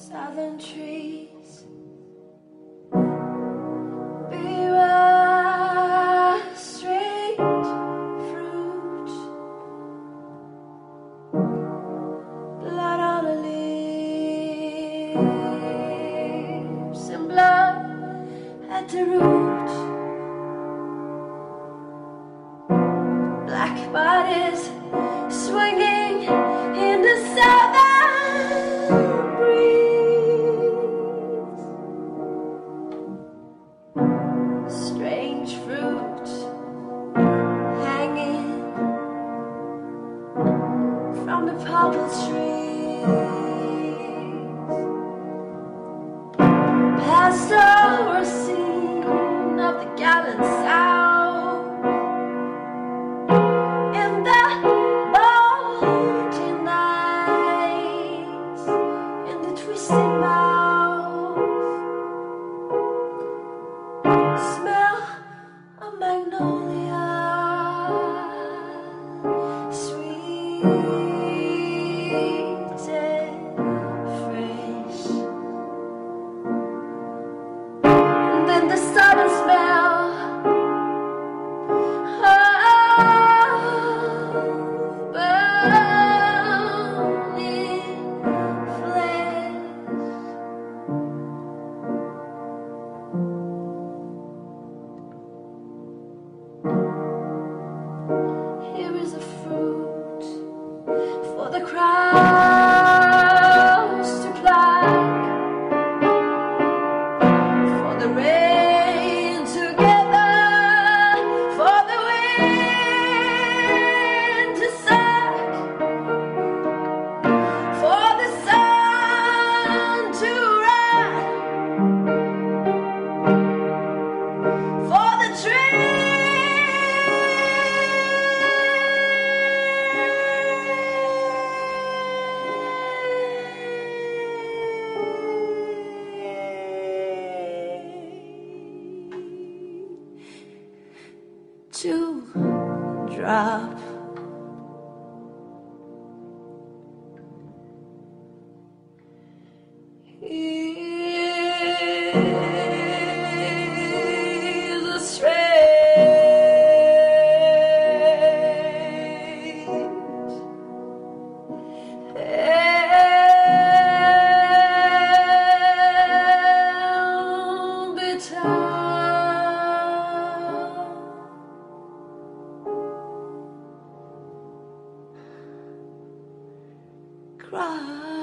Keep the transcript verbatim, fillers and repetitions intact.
Southern trees bear strange fruit, blood on the leaves and blood at the root. Black bodies swinging in the southern breeze. Strange fruit hanging from the poplar trees. Past over scene of the gallant South. Magnolia, sweet and fresh, and then the sudden smell of burning flesh. Here is a fruit for the crows to pluck, for the rain to gather, for the wind to suck, for the sun to rise, for the tree to drop. Here's a strange and bitter cry.